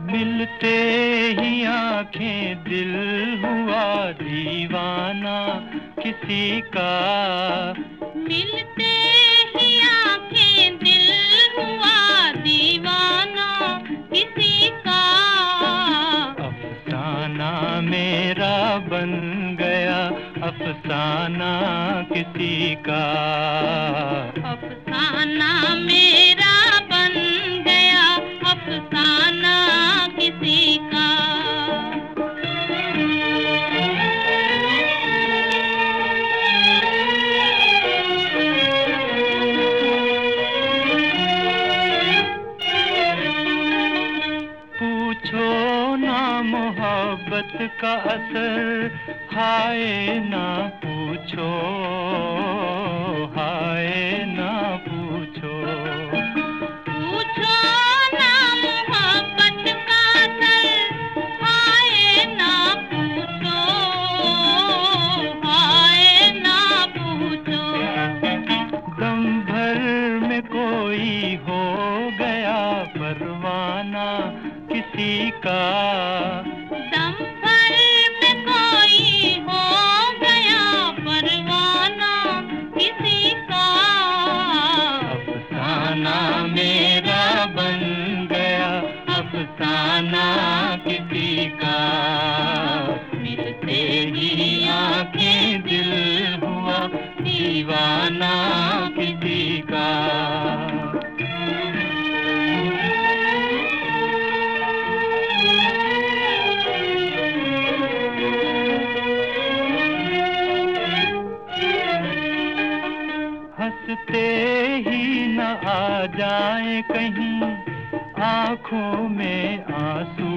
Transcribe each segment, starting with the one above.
मिलते ही आंखें दिल हुआ दीवाना किसी का। मिलते ही आंखें दिल हुआ दीवाना किसी का। अफसाना मेरा बन गया अफसाना किसी का। अफसाना मेरा बन गया अफसाना किसी का। पूछो ना मोहब्बत का असर हाय ना पूछो, हाय ना पूछो। पूछो ना मोहब्बत का असर हाय ना पूछो, हाय ना पूछो। दम भर में कोई हो गया परवाना किसी का। दम भर में कोई हो गया परवाना किसी का। अफसाना मेरा बन गया अफसाना किसी का। मिलते ही आंखें दिल हुआ दीवाना किसी का। हंसते ही न आ जाए कहीं आंखों में आंसू,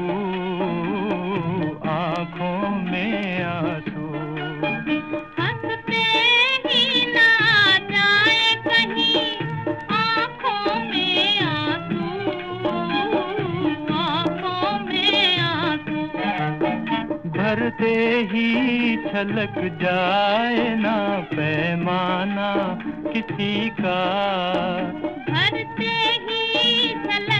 आंखों में आंसू। हंसते ही ना आ जाए कहीं आँखों में आंसू, आँखों में आंसू। भरते ही छलक जाए ना पैमाना किसी का। भरते ही छलक